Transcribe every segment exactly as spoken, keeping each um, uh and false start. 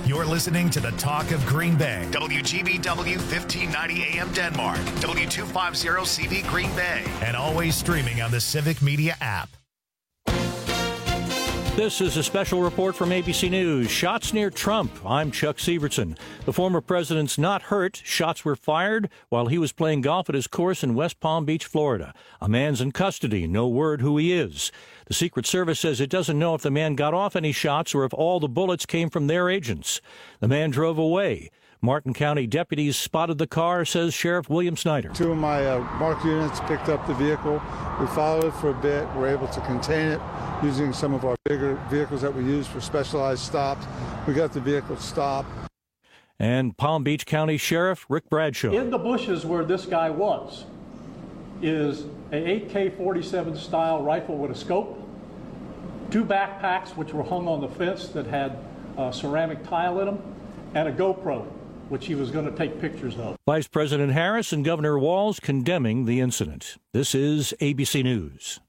You're listening to the Talk of Green Bay. W G B W fifteen ninety A M Denmark. W two fifty C V Green Bay. And always streaming on the Civic Media app. This is a special report from A B C News. Shots near Trump. I'm Chuck Severson. The former president's not hurt. Shots were fired while he was playing golf at his course in West Palm Beach, Florida. A man's in custody. No word who he is. The Secret Service says it doesn't know if the man got off any shots or if all the bullets came from their agents. The man drove away. Martin County deputies spotted the car, says Sheriff William Snyder. Two of my uh, marked units picked up the vehicle. We followed it for a bit. We're able to contain it using some of our bigger vehicles that we use for specialized stops. We got the vehicle stopped. And Palm Beach County Sheriff Rick Bradshaw. In the bushes where this guy was is a A K forty-seven style rifle with a scope, two backpacks which were hung on the fence that had uh, ceramic tile in them, and a GoPro, which he was going to take pictures of. Vice President Harris and Governor Walz condemning the incident. This is A B C News.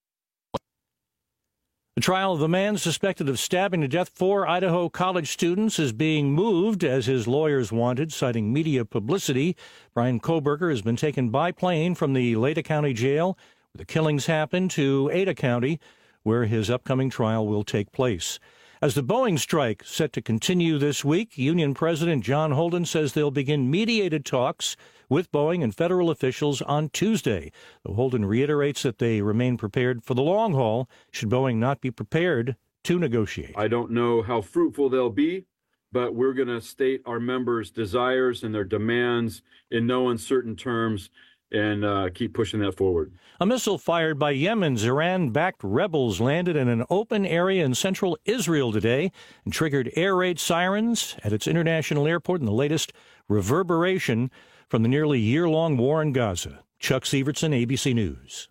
The trial of the man suspected of stabbing to death four Idaho college students is being moved as his lawyers wanted, citing media publicity. Brian Koberger has been taken by plane from the Lada County Jail, where the killings happened, to Ada County, where his upcoming trial will take place. As the Boeing strike set to continue this week, Union President John Holden says they'll begin mediated talks with Boeing and federal officials on Tuesday. Though Holden reiterates that they remain prepared for the long haul should Boeing not be prepared to negotiate. I don't know how fruitful they'll be, but we're going to state our members' desires and their demands in no uncertain terms and uh, keep pushing that forward. A missile fired by Yemen's Iran-backed rebels landed in an open area in central Israel today and triggered air raid sirens at its international airport in the latest reverberation from the nearly year-long war in Gaza. Chuck Severson, A B C News.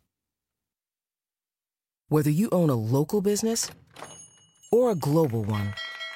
Whether you own a local business or a global one,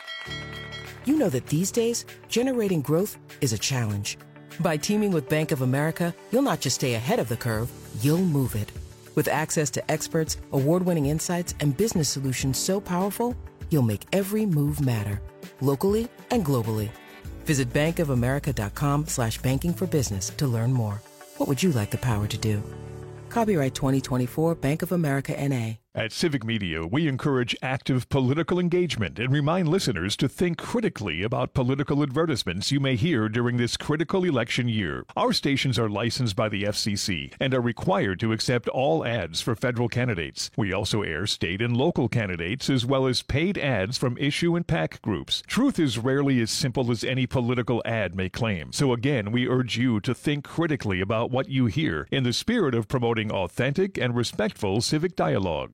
you know that these days, generating growth is a challenge. By teaming with Bank of America, you'll not just stay ahead of the curve, you'll move it. With access to experts, award-winning insights, and business solutions so powerful, you'll make every move matter, locally and globally. Visit bankofamerica.com slash banking for business to learn more. What would you like the power to do? Copyright twenty twenty-four Bank of America N A. At Civic Media, we encourage active political engagement and remind listeners to think critically about political advertisements you may hear during this critical election year. Our stations are licensed by the F C C and are required to accept all ads for federal candidates. We also air state and local candidates as well as paid ads from issue and PAC groups. Truth is rarely as simple as any political ad may claim. So again, we urge you to think critically about what you hear in the spirit of promoting authentic and respectful civic dialogue.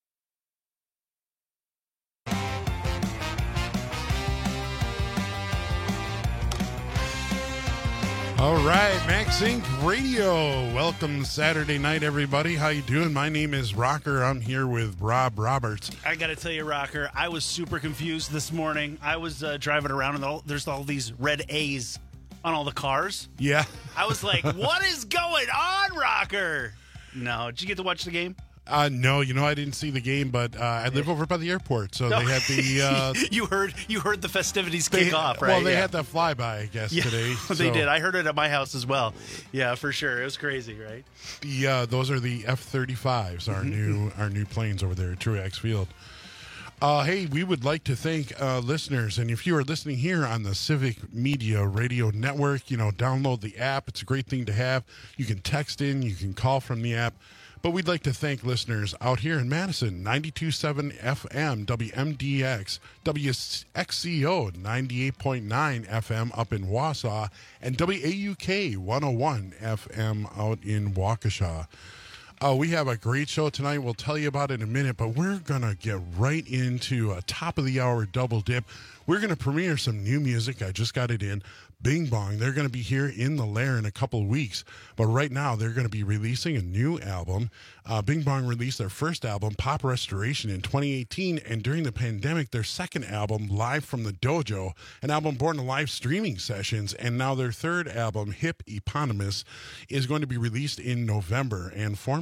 All right, Max Incorporated. Radio. Welcome Saturday night, everybody. How you doing? My name is Rocker. I'm here with Rob Roberts. I got to tell you, Rocker, I was super confused this morning. I was uh, driving around, and all, there's all these red A's on all the cars. Yeah. I was like, what is going on, Rocker? No. Did you get to watch the game? Uh, no, you know, I didn't see the game, but uh, I live over by the airport, so no. they had the... Uh, you heard you heard the festivities kick they, off, right? Well, they yeah. had the flyby, I guess, yeah, today. They so. did. I heard it at my house as well. Yeah, for sure. It was crazy, right? The uh, Those are the F thirty-fives, our new our new planes over there at Truax Field. Uh, hey, we would like to thank uh, listeners, and if you are listening here on the Civic Media Radio Network, you know, download the app. It's a great thing to have. You can text in, you can call from the app. But we'd like to thank listeners out here in Madison, ninety-two point seven F M, W M D X, W X C O, ninety-eight point nine F M up in Wausau, and W A U K, one oh one F M out in Waukesha. Uh, we have a great show tonight. We'll tell you about it in a minute, but we're going to get right into a top-of-the-hour double dip. We're going to premiere some new music. I just got it in. Bing Bong. They're going to be here in the Lair in a couple of weeks, but right now they're going to be releasing a new album. Uh, Bing Bong released their first album, Pop Restoration, in twenty eighteen, and during the pandemic, their second album, Live from the Dojo, an album born of live streaming sessions, and now their third album, Hip Eponymous, is going to be released in November. And former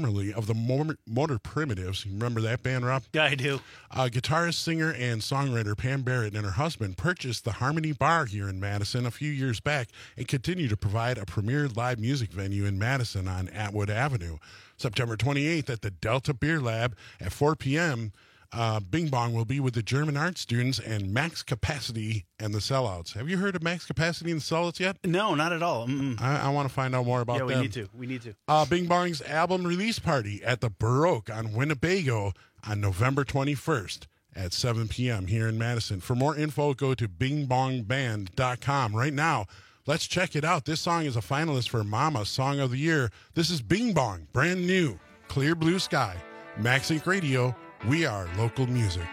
formerly of the Motor, Motor Primitives. You remember that band, Rob? Yeah, I do. Uh, guitarist, singer, and songwriter Pam Barrett and her husband purchased the Harmony Bar here in Madison a few years back and continue to provide a premier live music venue in Madison on Atwood Avenue. September twenty-eighth at the Delta Beer Lab at four p.m., Uh, Bing Bong will be with the German art students and Max Capacity and the Sellouts. Have you heard of Max Capacity and the Sellouts yet? No, not at all. Mm-mm. I, I want to find out more about yeah, we them. need to. We need to. Uh, Bing Bong's album release party at the Baroque on Winnebago on November twenty-first at seven p.m. here in Madison. For more info, go to bing bong band dot com. Right now, let's check it out. This song is a finalist for Mama Song of the Year. This is Bing Bong, brand new, Clear Blue Sky, Max Inc Radio. We are local music.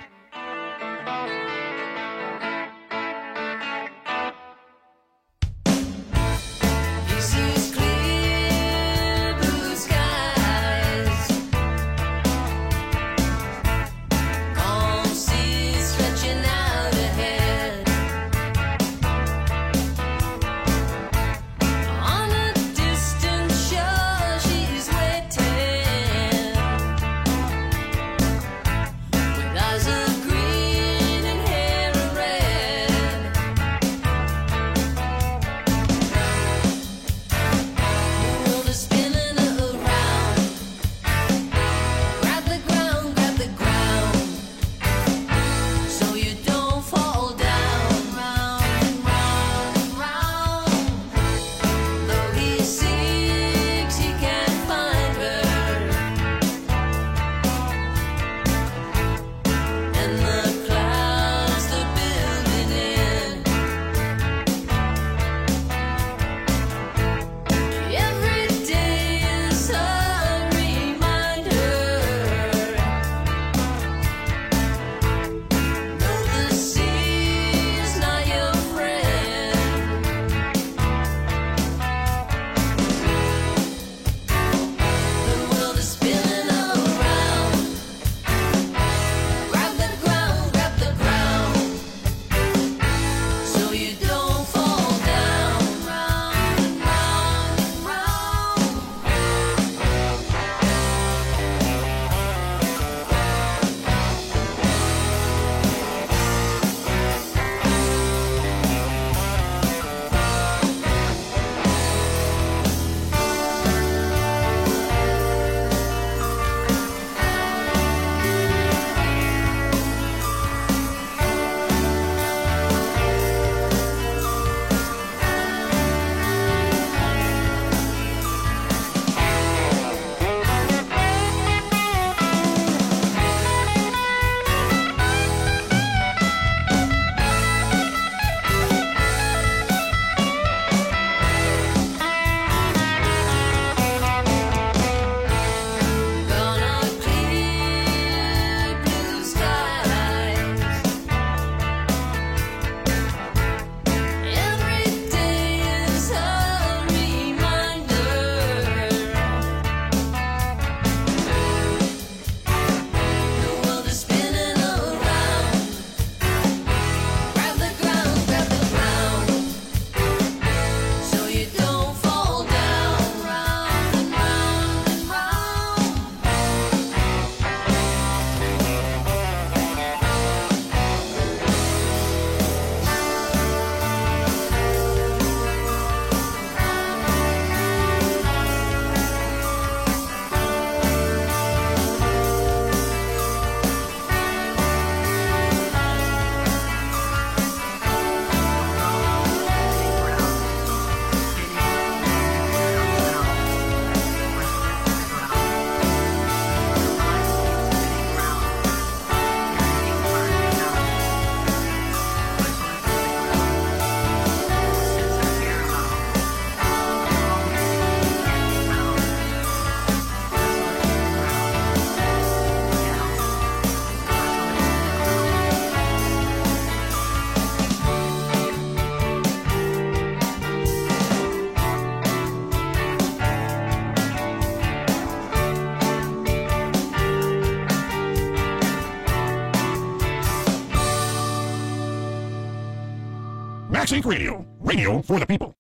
Max Inc Radio, radio for the people.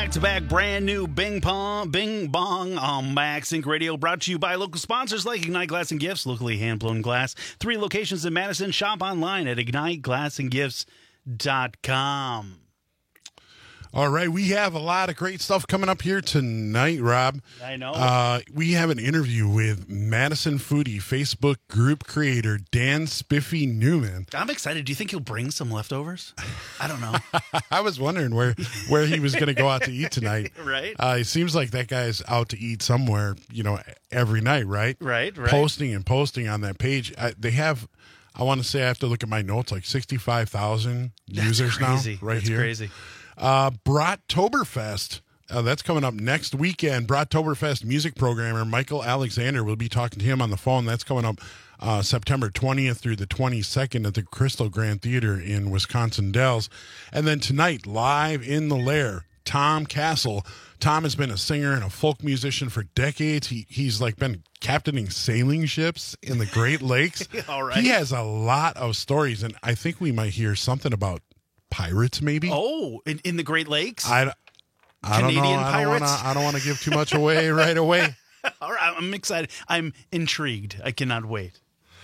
back-to-back brand new Bing Pong, Bing Bong on MaxInc Radio, brought to you by local sponsors like Ignite Glass and Gifts, locally hand-blown glass. Three locations in Madison. Shop online at ignite glass and gifts dot com. All right, we have a lot of great stuff coming up here tonight, Rob. I know. Uh, we have an interview with Madison Foodie Facebook group creator Dan Spiffy Newman. I'm excited. Do you think he'll bring some leftovers? I don't know. I was wondering where, where he was going to go out to eat tonight. Right. Uh, it seems like that guy's out to eat somewhere, you know, every night, right? Right, right. Posting and posting on that page. I, they have, I want to say I have to look at my notes, like sixty-five thousand users crazy. now right That's here. crazy. Uh, Brattoberfest. Uh, that's coming up next weekend. Brattoberfest music programmer Michael Alexander. We'll be talking to him on the phone. That's coming up uh, September twentieth through the twenty-second at the Crystal Grand Theater in Wisconsin Dells. And then tonight, live in the Lair, Tom Castle. Tom has been a singer and a folk musician for decades. He He's like been captaining sailing ships in the Great Lakes. All right. He has a lot of stories, and I think we might hear something about pirates, maybe. Oh, in, in the Great Lakes? I, I don't know. Canadian I don't want to. pirates? I don't want to give too much away right away. All right, I'm excited. I'm intrigued. I cannot wait.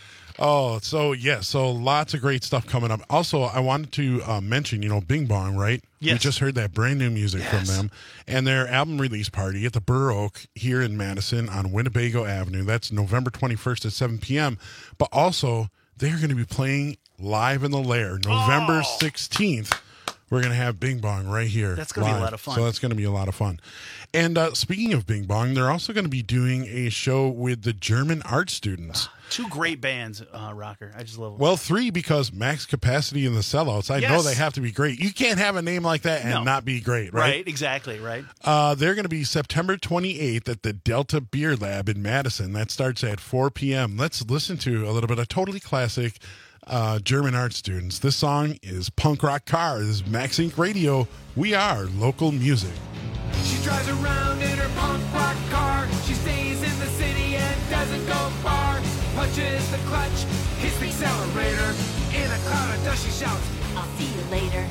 Oh, so yeah, so lots of great stuff coming up. Also, I wanted to uh, mention, you know, Bing Bong, right? Yes. We just heard that brand new music Yes. from them, and their album release party at the Burr Oak here in Madison on Winnebago Avenue. That's November twenty-first at seven p.m. But also, they're going to be playing live in the Lair, November sixteenth. We're going to have Bing Bong right here. That's gonna be a live. lot of fun. So that's going to be a lot of fun. And uh, speaking of Bing Bong, they're also going to be doing a show with the German art students. Two great bands, uh, Rocker. I just love them. Well, three, because Max Capacity and the Sellouts. I know Yes. they have to be great. You can't have a name like that and No. not be great, right? Right, exactly, right. Uh, they're going to be September twenty-eighth at the Delta Beer Lab in Madison. That starts at four p.m. Let's listen to a little bit of totally classic uh, German art students. This song is Punk Rock Car. This is MaxInc Radio. We are local music. She drives around in her punk rock car. She stays in the city and doesn't go far. Punches the clutch, hits the accelerator. In a cloud of dust she shouts, I'll see you later.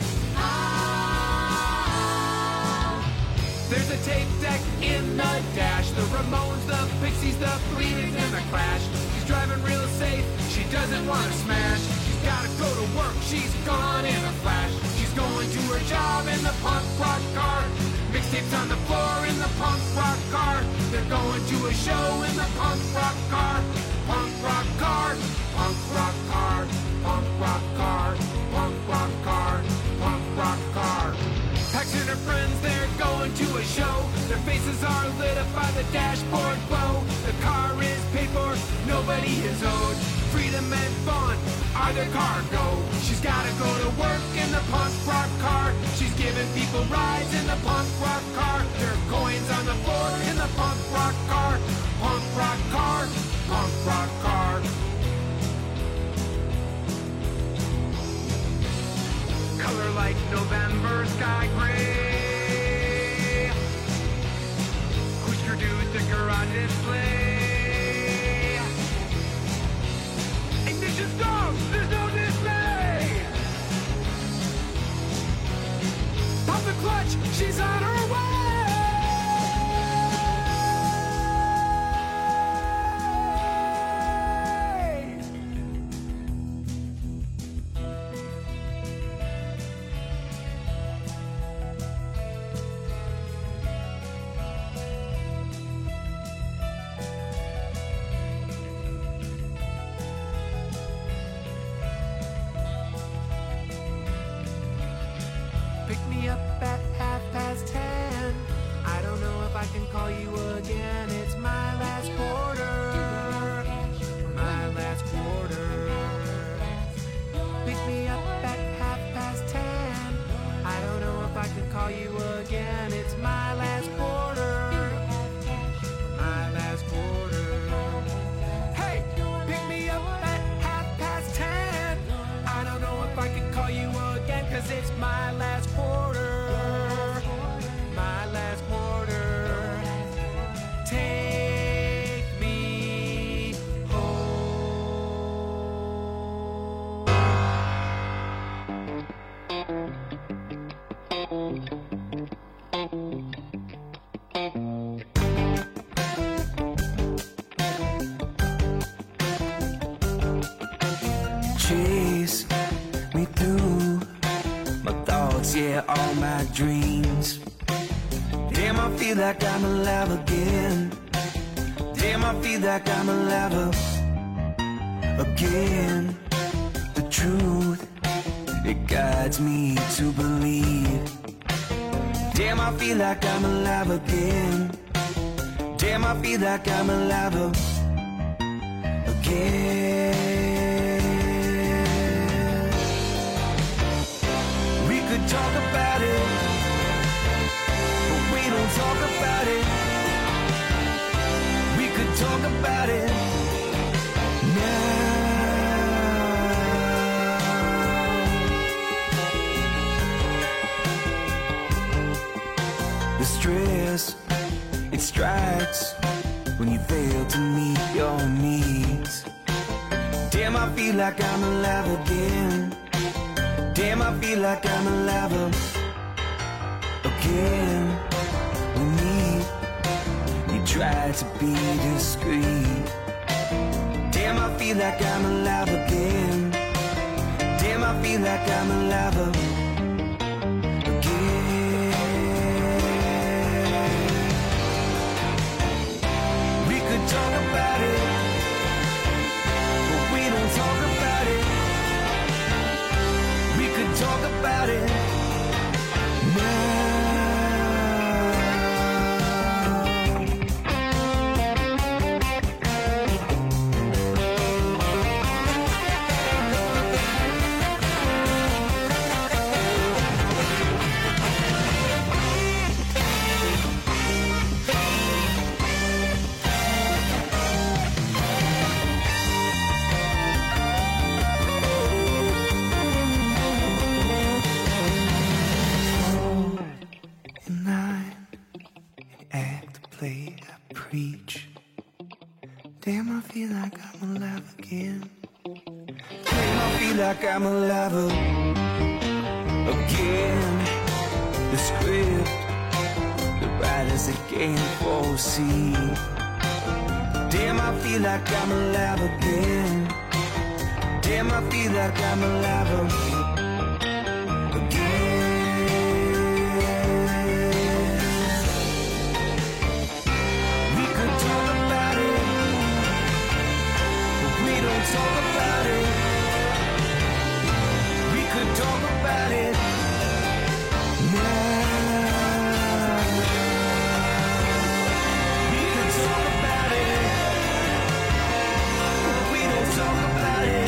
Ah. There's a tape deck in the dash. The Ramones, the Pixies, the Bleedings, and the Clash. She's driving real safe, she doesn't want to smash. She's gotta go to work, she's gone in a flash. She's going to her job in the punk rock car. Mixtapes on the floor in the punk rock car. They're going to a show in the punk rock car. Punk rock car, punk rock car, punk rock car, punk rock car, punk rock car. Pax and her friends, they're going to a show. Their faces are lit up by the dashboard glow. The car is paid for, nobody is owed. Freedom and fun are their cargo. She's gotta go to work in the punk rock car. She's giving people rides in the punk rock car. There are coins on the floor in the punk rock car. Punk rock car, punk rock car. Color like November sky gray. Husker Du sticker on display. Ignition stop! There's no display! Pop the clutch! She's on her way! chase me through my thoughts, yeah, all my dreams. Damn, I feel like I'm alive again. Damn, I feel like I'm alive again. The truth, it guides me to believe. Damn, I feel like I'm alive again. Damn, I feel like I'm alive again. We could talk about it, but we don't talk about it. We could talk about it now. The stress, it strikes when you fail to meet your needs. Damn, I feel like I'm alive again. Damn, I feel like I'm alive again. With me, you try to be discreet. Damn, I feel like I'm alive again. Damn, I feel like I'm alive again. We could talk about it, but we don't talk about it. We could talk about it now. Damn, I feel like I'm alive again. Damn, I feel like I'm alive again. The script, the writers that can't foresee. Damn, I feel like I'm alive again. Damn, I feel like I'm alive again. We could talk about it, talk about it. We could talk about it now. We could talk about it, but we don't talk about it.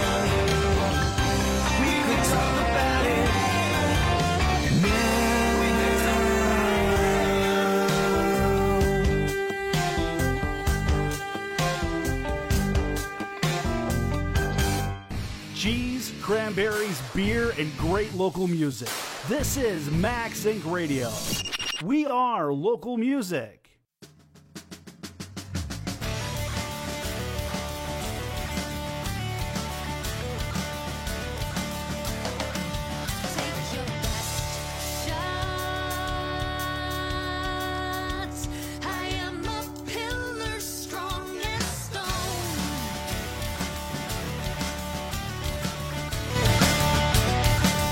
We could talk about it now. We could talk cheese, cranberries, beer, and great local music. This is Max Inc Radio. We are local music.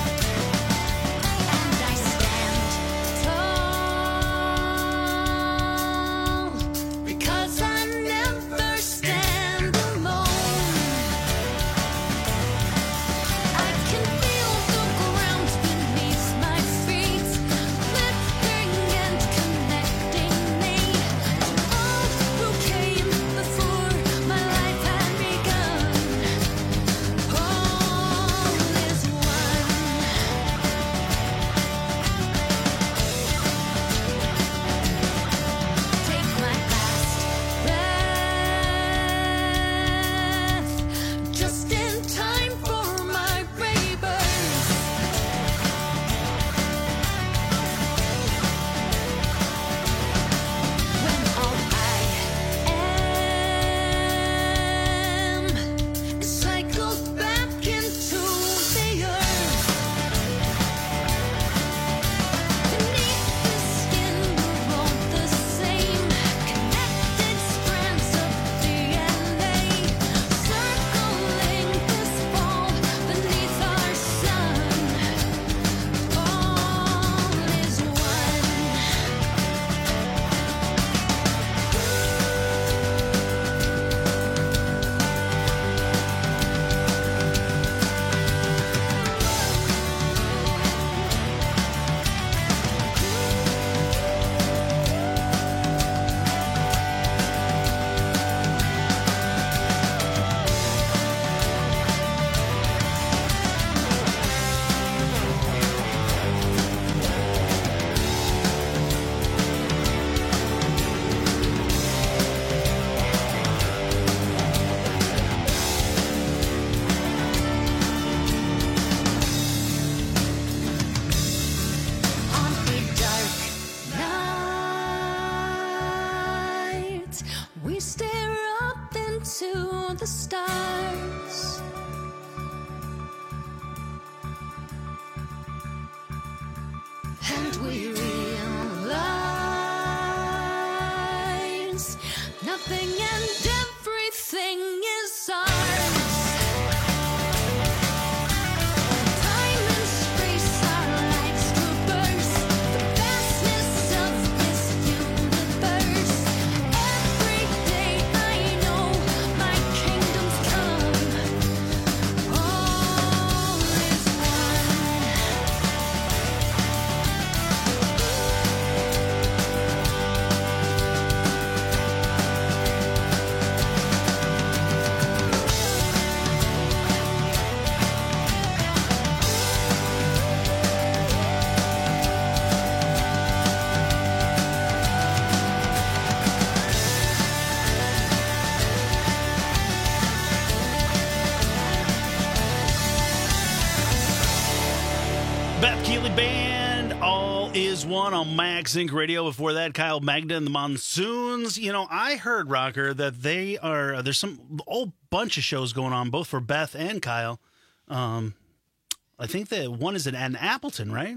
And I stand tall. for the stars. And we realize nothing and everything is ours. Time and space are like traverse the vastness of this universe. Every day I know my kingdom's come. All is Beth Keeley Band, All Is One on Max Inc Radio. Before that, Kyle Magda and the Monsoons. You know, I heard, Rocker, that they are, there's some whole bunch of shows going on, both for Beth and Kyle. Um, I think that one is in, in Appleton, right?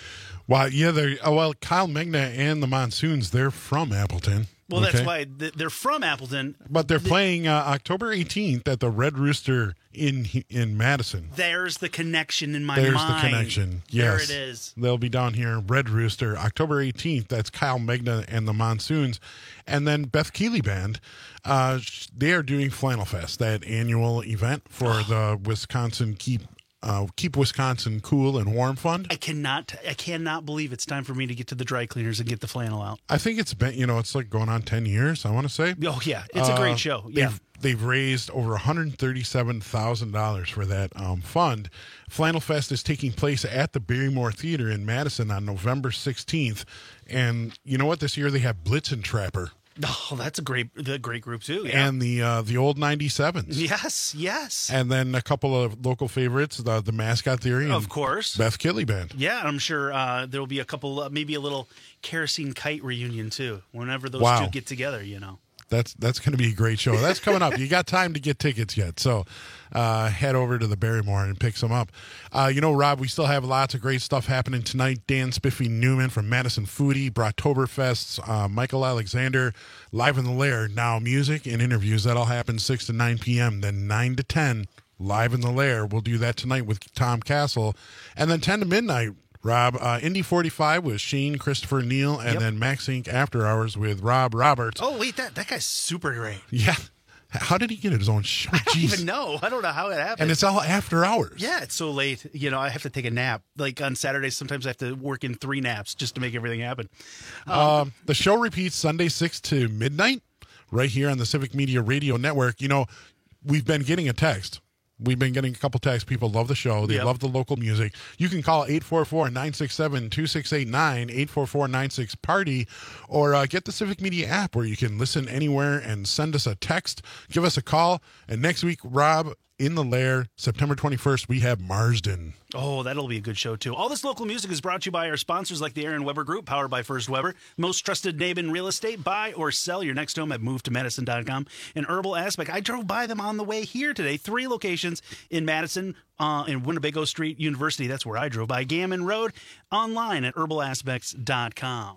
Well, yeah, they're, oh, well, Kyle Magna and the Monsoons, they're from Appleton. Well, okay? that's why th- they're from Appleton. But they're Th- playing uh, October eighteenth at the Red Rooster in in Madison. There's the connection in my There's mind. the connection. There Yes. it is. They'll be down here, Red Rooster, October eighteenth. That's Kyle Magna and the Monsoons. And then Beth Keeley Band, uh, they are doing Flannel Fest, that annual event for the Wisconsin Keep uh, Keep Wisconsin Cool and Warm Fund. I cannot, I cannot believe it's time for me to get to the dry cleaners and get the flannel out. I think it's been, you know, it's like going on ten years, I want to say. Oh, yeah. It's a Uh, great show. Yeah. They've, they've raised over one hundred thirty-seven thousand dollars for that um, fund. Flannel Fest is taking place at the Barrymore Theater in Madison on November sixteenth. And you know what? This year they have Blitzen Trapper. Oh, that's a great, the great group too. Yeah. And the uh, the old ninety-sevens. Yes, yes. And then a couple of local favorites, the, the Mascot Theory. And Of course. Beth Keeley Band. Yeah, I'm sure uh, there will be a couple, uh, maybe a little kerosene kite reunion too. Whenever those Wow. two get together, you know. That's that's going to be a great show. That's coming up. You got time to get tickets yet, so uh, head over to the Barrymore and pick some up. Uh, you know, Rob, we still have lots of great stuff happening tonight. Dan Spiffy Newman from Madison Foodie, Brocktoberfest, uh, Michael Alexander, Live in the Lair. Now music and interviews. That'll happen six to nine p.m. Then nine to ten, Live in the Lair. We'll do that tonight with Tom Castle. And then ten to midnight, Rob, uh, Indy forty-five with Shane Christopher Neal, and Yep. then Max Inc After Hours with Rob Roberts. Oh, wait, that, that guy's super great. Yeah. How did he get his own show? I don't Jeez. even know. I don't know how it happened. And it's all after hours. Yeah, it's so late. You know, I have to take a nap. Like on Saturdays, sometimes I have to work in three naps just to make everything happen. Um, Um, the show repeats Sunday six to midnight right here on the Civic Media Radio Network. You know, we've been getting a text. We've been getting a couple texts. People love the show. They Yep. love the local music. You can call eight four four, nine six seven, two six eight nine, eight four four, nine six, party, or uh, get the Civic Media app where you can listen anywhere and send us a text. Give us a call. And next week, Rob, in the Lair, September twenty-first, we have Marsden. Oh, that'll be a good show, too. All this local music is brought to you by our sponsors like the Aaron Weber Group, powered by First Weber. Most trusted name in real estate. Buy or sell your next home at move to madison dot com. And Herbal Aspect. I drove by them on the way here today. Three locations in Madison, uh, in Winnebago Street University. That's where I drove by. Gammon Road. Online at herbal aspects dot com.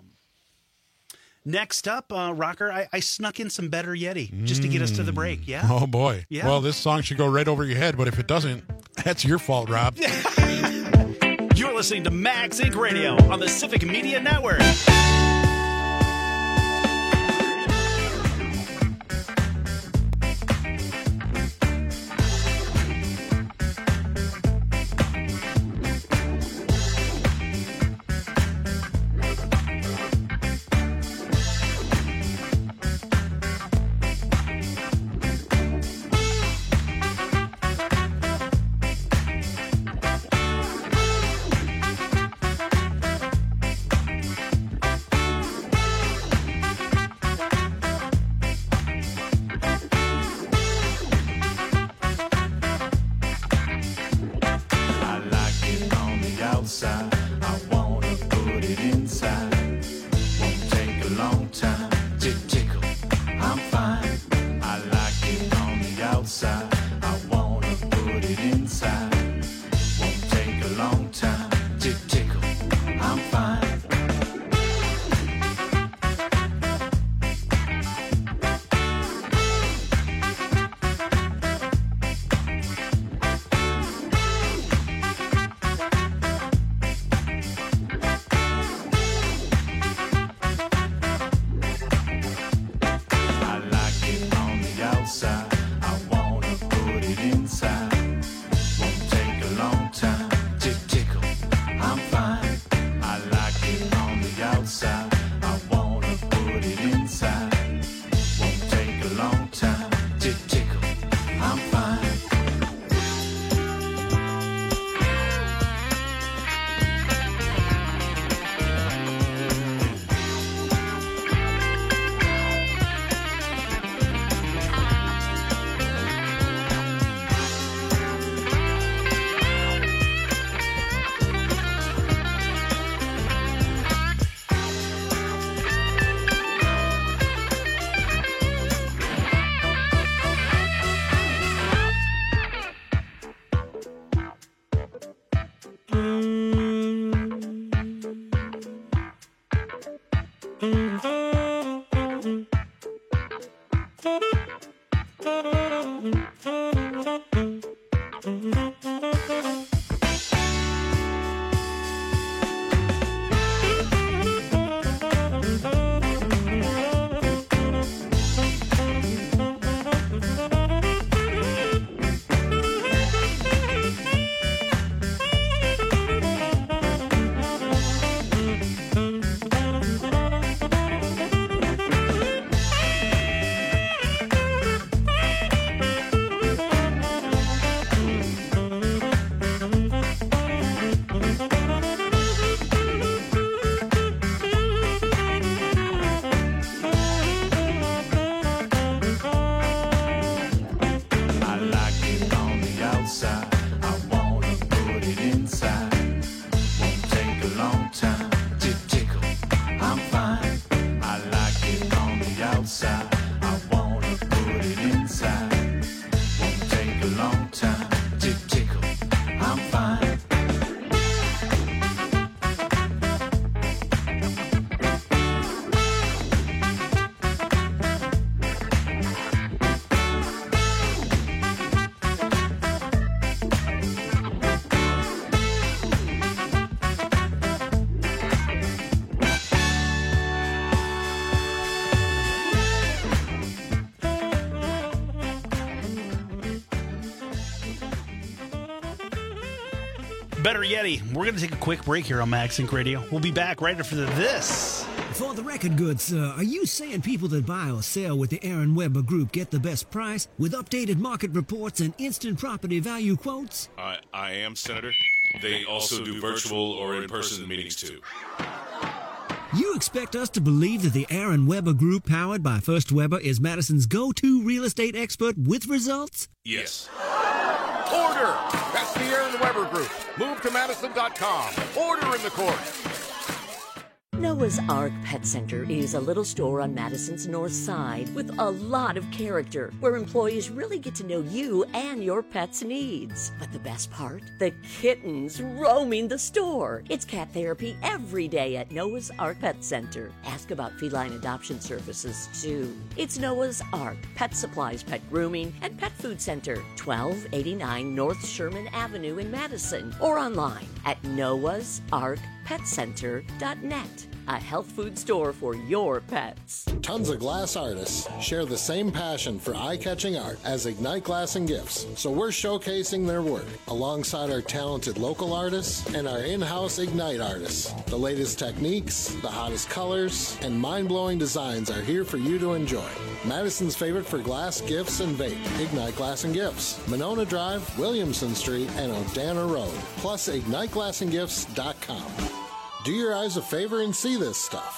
Next up, uh, Rocker, I, I snuck in some Better Yeti just to get us to the break. Yeah. Oh, boy. Yeah. Well, this song should go right over your head, but if it doesn't, that's your fault, Rob. You're listening to Max Inc Radio on the Civic Media Network. Better Yeti. We're going to take a quick break here on MagSync Radio. We'll be back right after this. For the record goods, uh, are you saying people that buy or sell with the Aaron Weber Group get the best price with updated market reports and instant property value quotes? I, I am, Senator. They also do virtual or in-person meetings, too. You expect us to believe that the Aaron Weber Group, powered by First Weber, is Madison's go-to real estate expert with results? Yes. Order! That's the Aaron Weber Group. Move to Madison dot com. Order in the court. Noah's Ark Pet Center is a little store on Madison's north side with a lot of character, where employees really get to know you and your pet's needs. But the best part? The kittens roaming the store. It's cat therapy every day at Noah's Ark Pet Center. Ask about feline adoption services, too. It's Noah's Ark Pet Supplies, Pet Grooming, and Pet Food Center, twelve eighty-nine North Sherman Avenue in Madison, or online at noahs ark pet center dot net. A health food store for your pets. Tons of glass artists share the same passion for eye-catching art as Ignite Glass and Gifts, so we're showcasing their work alongside our talented local artists and our in-house Ignite artists. The latest techniques, the hottest colors, and mind-blowing designs are here for you to enjoy. Madison's favorite for glass, gifts, and vape, Ignite Glass and Gifts. Monona Drive, Williamson Street, and Odana Road, plus ignite glass and gifts dot com. Do your eyes a favor and see this stuff.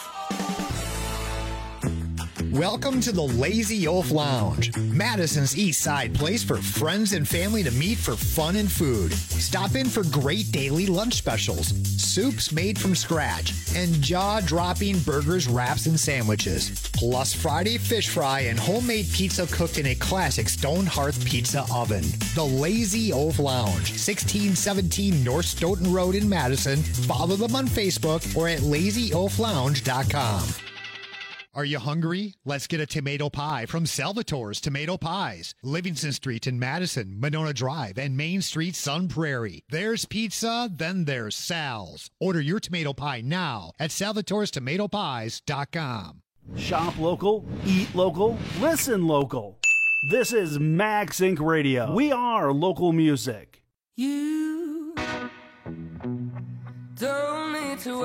Welcome to the Lazy Wolf Lounge, Madison's East Side place for friends and family to meet for fun and food. Stop in for great daily lunch specials, soups made from scratch, and jaw-dropping burgers, wraps, and sandwiches. Plus Friday fish fry and homemade pizza cooked in a classic stone hearth pizza oven. The Lazy Wolf Lounge, sixteen seventeen North Stoughton Road in Madison. Follow them on Facebook or at lazy wolf lounge dot com. Are you hungry? Let's get a tomato pie from Salvatore's Tomato Pies. Livingston Street in Madison, Monona Drive, and Main Street, Sun Prairie. There's pizza, then there's Sal's. Order your tomato pie now at salvatores tomato pies dot com. Shop local, eat local, listen local. This is MagSync Radio. We are local music. You don't need to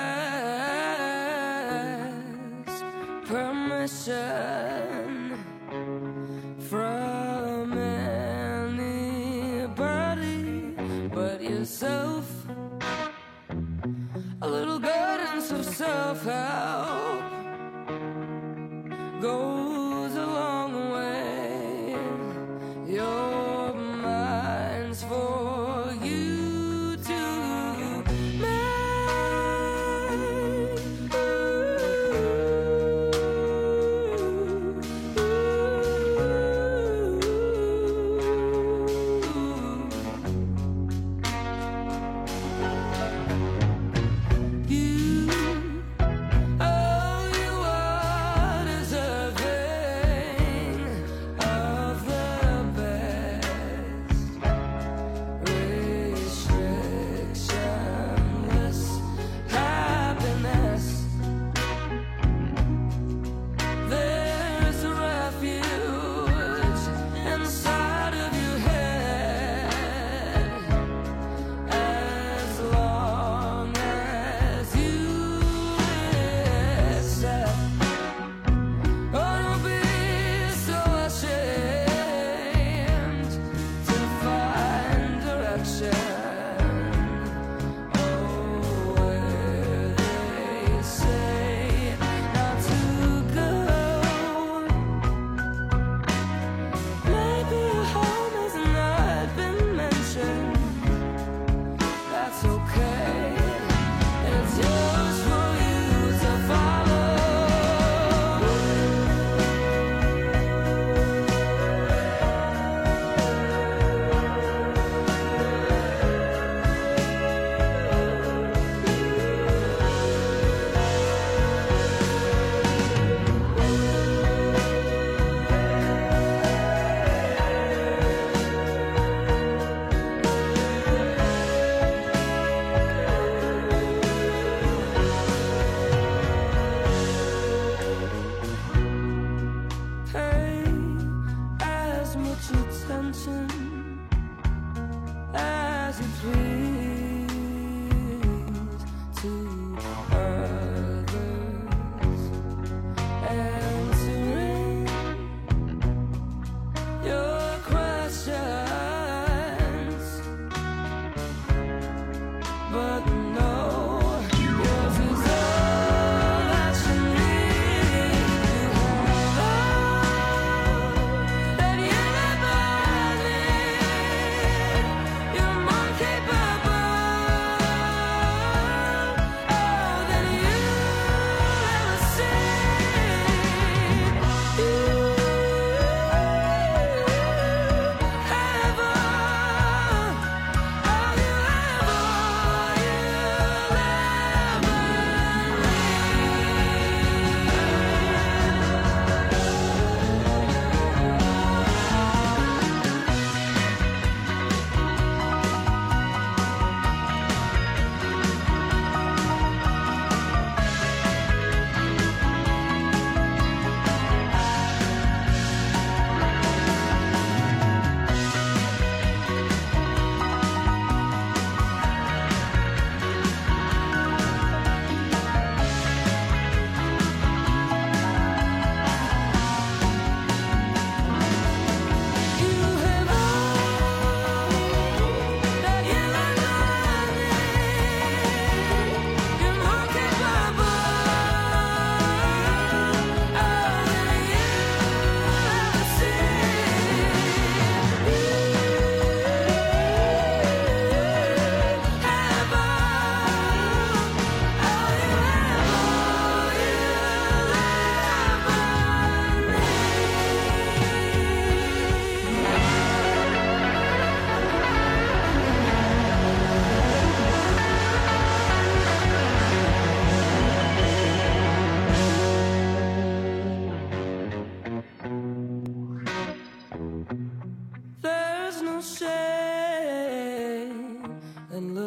ask permission from anybody but yourself. A little guidance of self-help goes a long way. Your mind's for you to make. You, oh, you are deserving of the best. Restrictionless happiness. There's a refuge inside of your head. As long as you accept. Oh, don't be so ashamed to find direction. Oh, where they say not to go. Maybe your home has not been mentioned. That's okay. It's yours for you to follow. Pay as much attention as you please.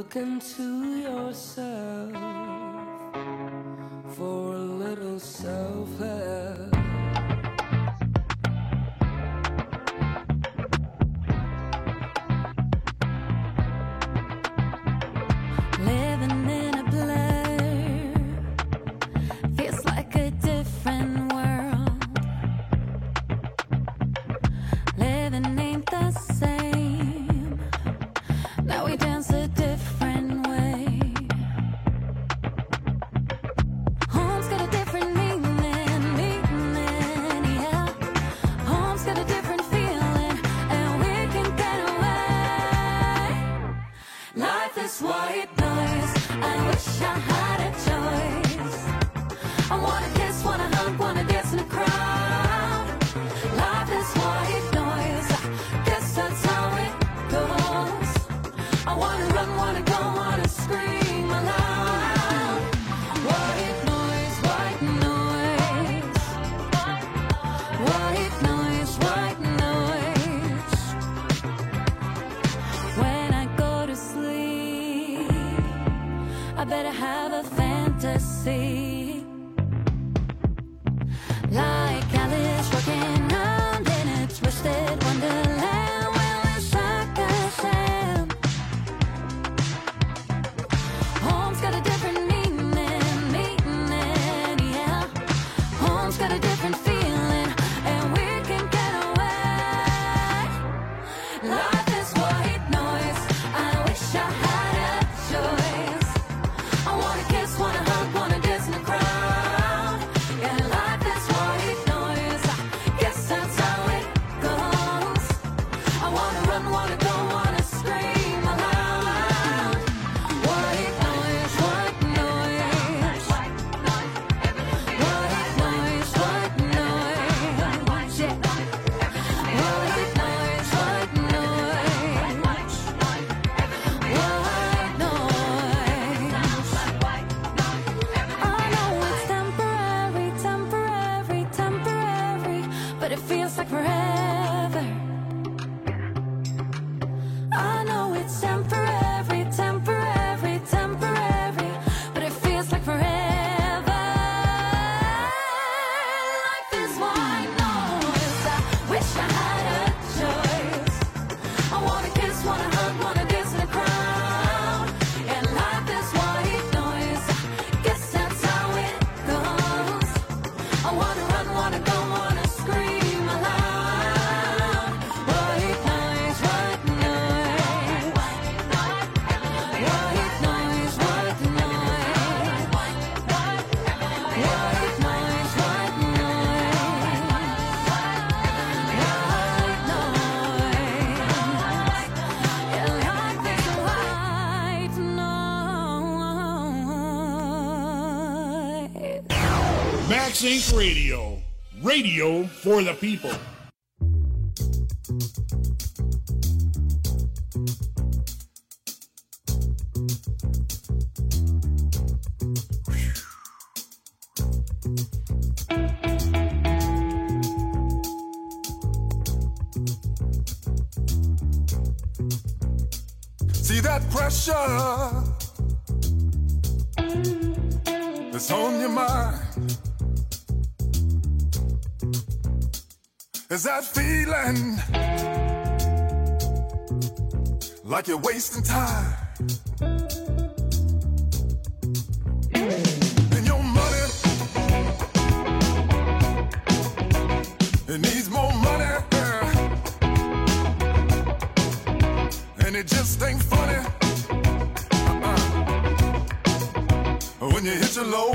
look into yourself for a little self-help. Living in a blur feels like a different world. Living ain't the same. Now we dance a different way. Home's got a different meaning, meaning, yeah. Home's got a different feeling, and we can get away. Life is white noise. I wish I had a choice. I wanna kiss, wanna hug, wanna dance in a crowd. Life is white noise. I guess that's how it goes. I wanna run, wanna go, wanna scream aloud. White noise, white noise. White noise, white noise. When I go to sleep, I better have a fantasy. Like Alice walking around in a twisted wonderland. Well, it's like a sham. Home's got a different meaning, meaning, yeah. Home's got a different feeling, and we can get away. Life is white noise. I wish I had a choice. I wanna kiss, wanna hug, wanna dance in the crowd. Yeah, life is white noise. I guess that's how it goes. I wanna run, wanna go, wanna scream aloud. White noise, white noise. White noise, white noise. Yeah. White noise, white noise. White noise. I know it's temporary, temporary, temporary, but it feels like forever. I know it's temporary, temporary, temporary, but it feels like forever. Life is white noise. I wish I had a choice. I wanna kiss, wanna hug, wanna dance in a crowd. And life is white noise. Guess that's how it goes. I wanna run, wanna go, wanna scream aloud. White noise, white noise. White noise, white noise. White noise, white noise. Max Inc Radio. Radio for the people. See that pressure that's on your mind? Is that feeling like you're wasting time? And your money, it needs more money, and it just ain't funny uh-uh. when you hit your low.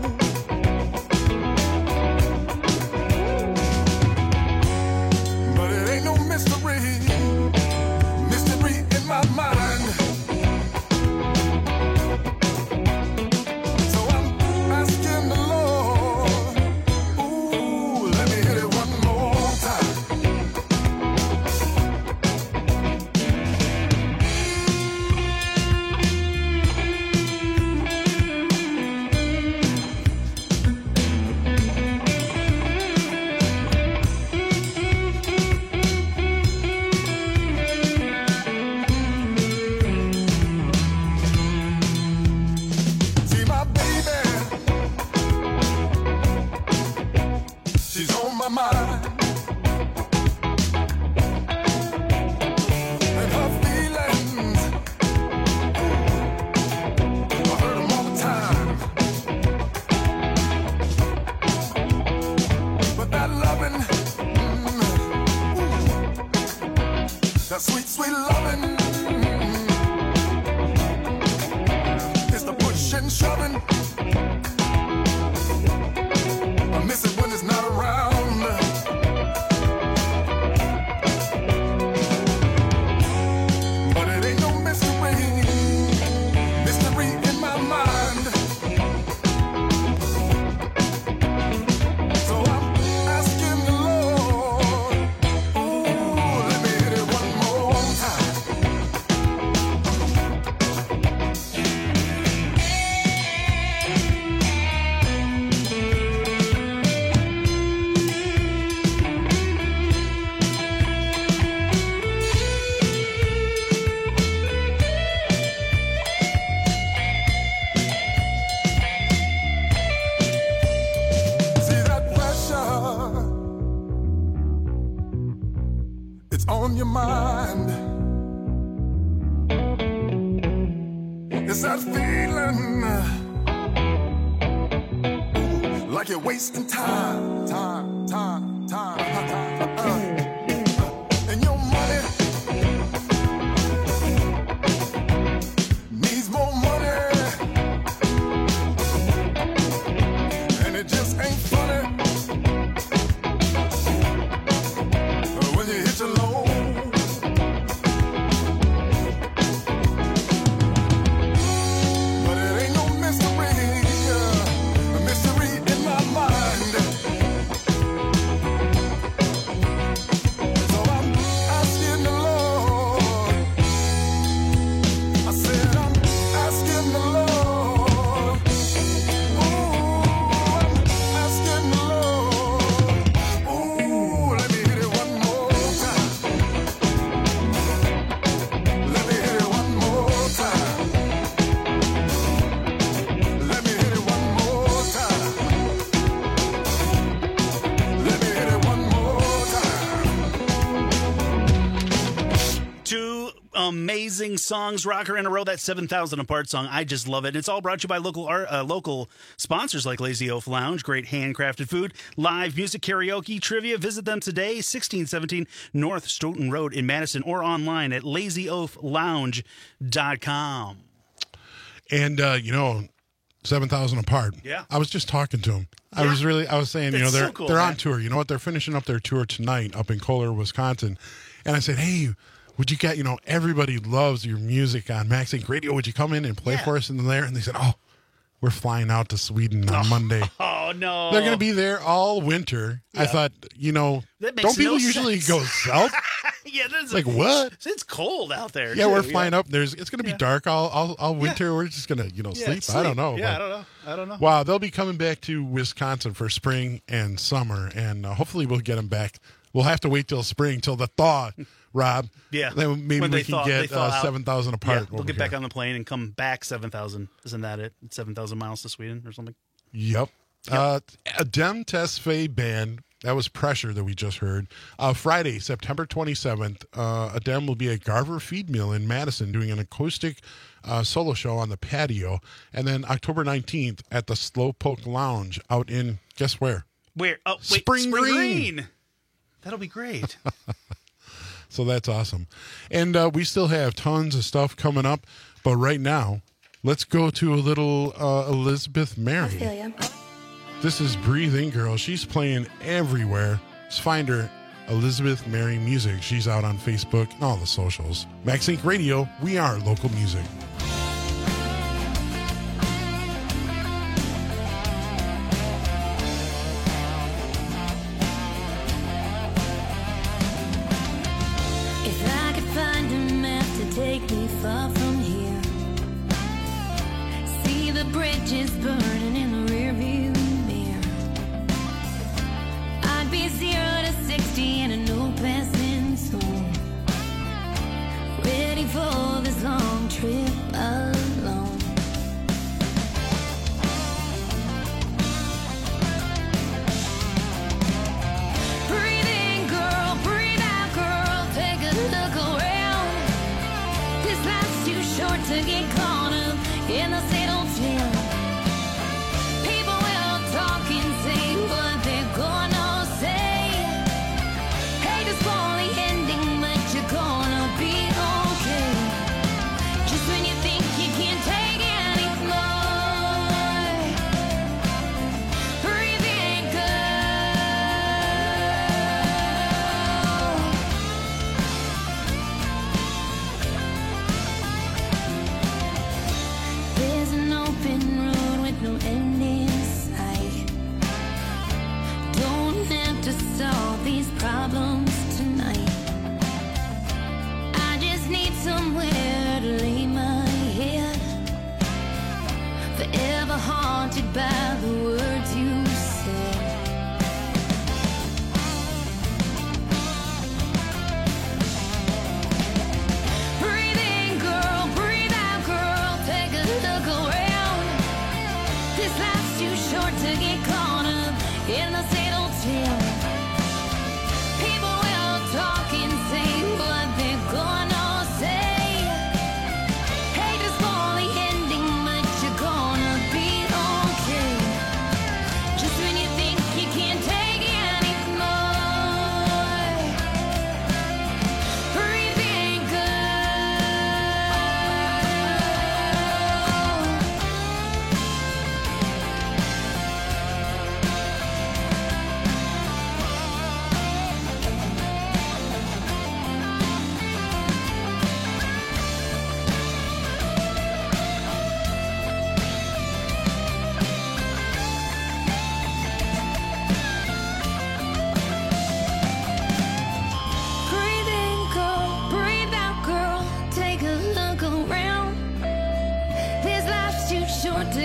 But it ain't no mystery, mystery in my mind. So I'm asking the Lord, ooh, let me hit it one more time. sweet loving. It's the push and shoving. I miss it when it's not around. But it ain't no mystery, mystery in my mind. So I'm asking the Lord, ooh, let me hit it one more time. See that pressure? It's on your mind. It's that feeling ooh, like you're wasting time, time, time, time, time. Uh, and your money needs more money. And it just ain't funny when you hit your low. But it ain't no mystery, uh, a mystery in my mind. So I'm asking the Lord. I said I'm asking the Lord. Asking the Lord, ooh, let me hit it one more time. Let me hit it one more time. Let me hit it one more time. Let me hit it one more time. Two amazing songs, rocker in a row. That seven thousand Apart song, I just love it. It's all brought to you by local art, uh, local sponsors like Lazy Oaf Lounge, great handcrafted food, live music, karaoke, trivia. Visit them today, sixteen seventeen North Stoughton Road in Madison, or online at lazy oaf lounge dot com. And, uh, you know, seven thousand Apart. Yeah. I was just talking to him. I Yeah. was really, I was saying, you know, That's they're, so cool, they're man. on tour. You know what? They're finishing up their tour tonight up in Kohler, Wisconsin. And I said, hey, would you get, you know, everybody loves your music on Max Inc Radio. Would you come in and play for us in there? And they said, oh, we're flying out to Sweden on Monday. Oh, no. They're going to be there all winter. I Yeah. thought, you know, That makes don't people no usually sense. go south? Yeah, there's Like, what? It's cold out there. Yeah, too, we're flying up. There's it's going to be Yeah. dark all all, all winter. We're just going to, you know, Yeah, sleep. sleep. I don't know. Yeah, but- I don't know. I don't know. Wow, they'll be coming back to Wisconsin for spring and summer, and uh, hopefully we'll get them back. We'll have to wait till spring, till the thaw, Rob. Yeah. Then maybe When we they can thaw- they get thaw uh, out. seven thousand apart. Yeah, we'll over get back here. on the plane and come back seven thousand. Isn't that it? It's seven thousand miles to Sweden or something? Yep. Uh, a Dem Tesfaye band. That was Pressure that we just heard. Uh, Friday, September twenty-seventh, uh, Adem will be at Garver Feed Mill in Madison doing an acoustic uh, solo show on the patio. And then October nineteenth at the Slowpoke Lounge out in, guess where? Where? Oh, wait, Spring Green. That'll be great. So that's awesome. And uh, we still have tons of stuff coming up. But right now, let's go to a little uh, Elizabeth Mary. feel ya. This is Breathing Girl. She's playing everywhere. Just find her, Elizabeth Mary Music. She's out on Facebook and all the socials. Max Inc Radio, we are local music. If I could find a map to take me far from here, see the bridges burning in the rearview mirror, I'd be zero to sixty in a no passing zone, ready for this long trip alone. Breathing girl, breathe out girl, take a look around. This life's too short to get caught up in the same old tale. People will talk and say what they're gonna say. Hate is for the ending, but you're gonna be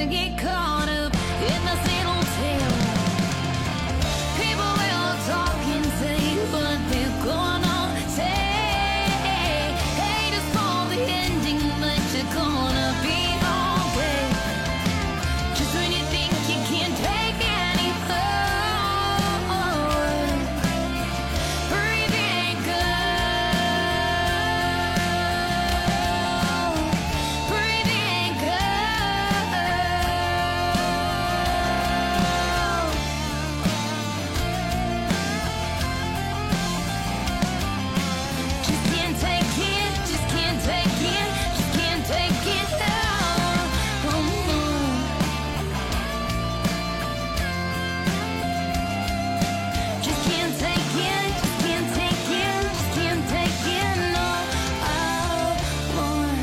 to get caught up in this little tale. People will talk and say what they're gonna say. Hate is for the ending, but you're gonna be okay. Just when you think you can't take any more, breathe in, go. Breathe in, go. Just can't take it, just can't take it, just can't take it now. Just can't take it, just can't take it, just can't take it no more.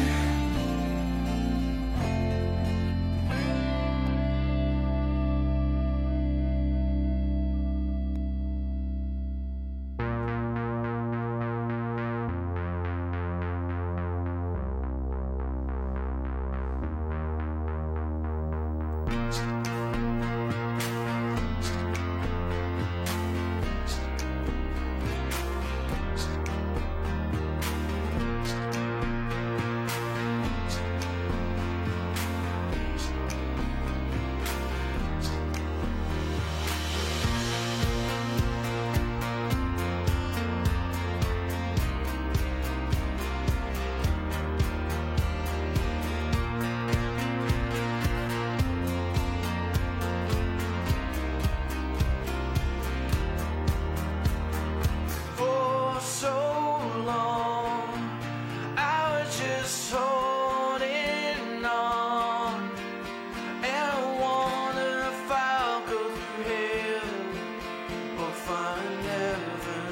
For so long, I was just holding on, and I wonder if I'll go through hell or find heaven.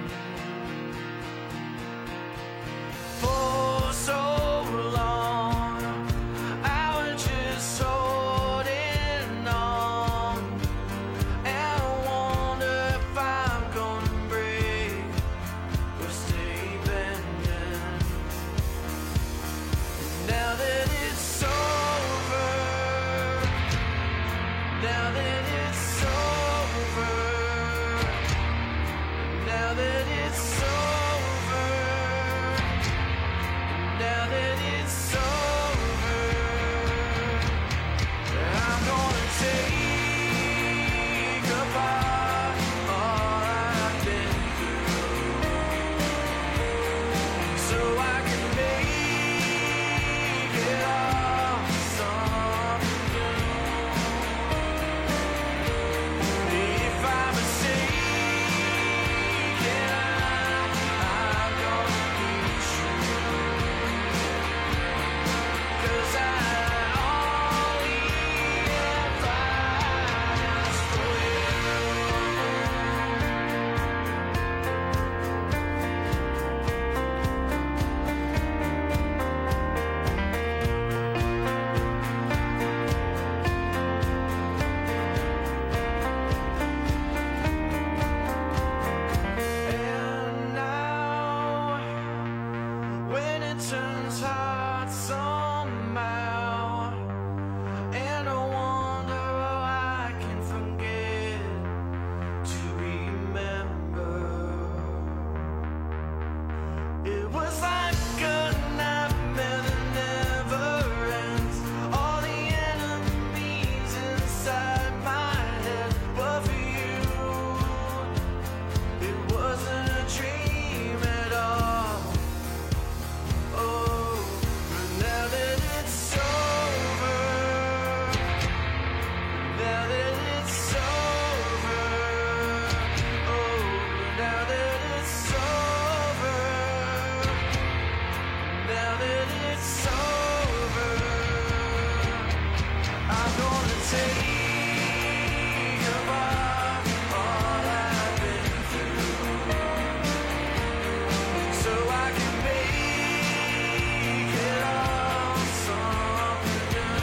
For so long, I was just holding on, and I wonder if I'm gonna break or stay bending. Now that it's over, now that it's over, now that it's over, now that it's over, I'm gonna take apart all I've been through, so I can make it all something new. If I'm mistaken, I'm gonna be true, 'cause I only ever ask for you. And now, when it turns hot somehow, and I wonder how I can forget to remember, it was like a nightmare that never ends. All the enemies inside my head, but for you, it wasn't a dream at all. Oh, but now that it's over, now that it's over, oh, now that it's over, now that it's over, I'm gonna take apart all I've been through, so I can make it all something new.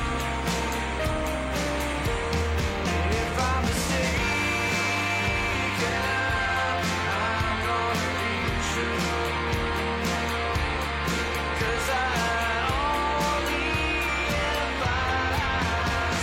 If I'm mistaken, I'm gonna be true, 'cause I only ever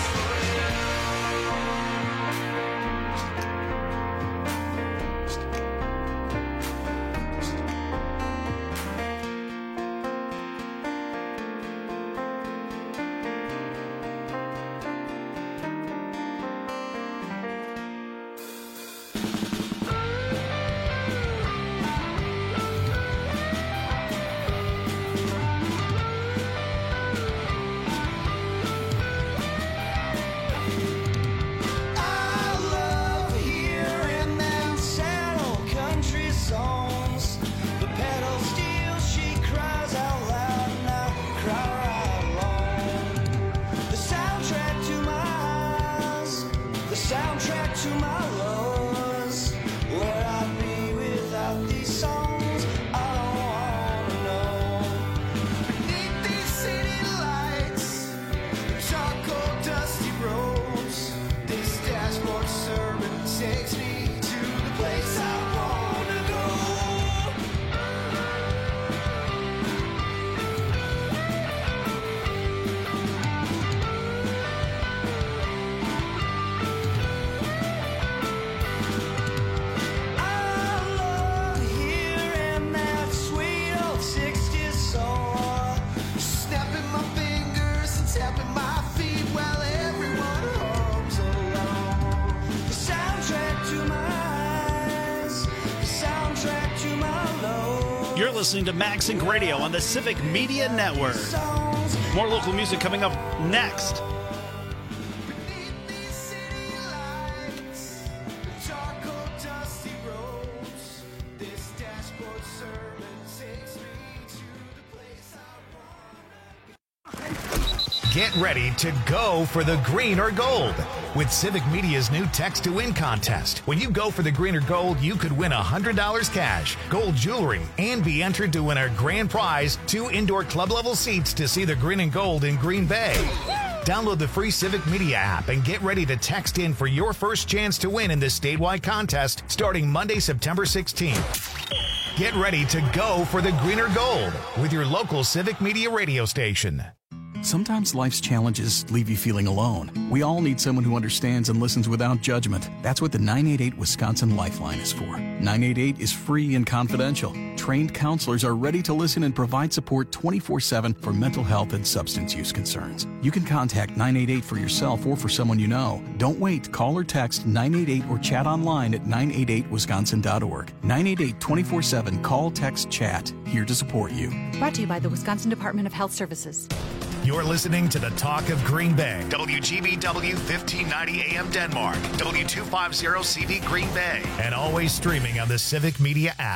listening to MaxSync Radio on the Civic Media Network. More local music coming up next. Get ready to go for the green or gold with Civic Media's new Text to Win contest. When you go for the green or gold, you could win one hundred dollars cash, gold jewelry, and be entered to win our grand prize, two indoor club-level seats to see the green and gold in Green Bay. Download the free Civic Media app and get ready to text in for your first chance to win in this statewide contest starting Monday, September sixteenth. Get ready to go for the green or gold with your local Civic Media radio station. Sometimes life's challenges leave you feeling alone. We all need someone who understands and listens without judgment. That's what the nine eight eight Wisconsin Lifeline is for. nine eight eight is free and confidential. Trained counselors are ready to listen and provide support twenty-four seven for mental health and substance use concerns. You can contact nine eight eight for yourself or for someone you know. Don't wait. Call or text nine eight eight or chat online at nine eight eight wisconsin dot org. nine eight eight twenty-four seven. Call, text, chat. Here to support you. Brought to you by the Wisconsin Department of Health Services. You're listening to the Talk of Green Bay. W G B W fifteen ninety A M Denmark. W two fifty C V Green Bay. And always streaming on the Civic Media app.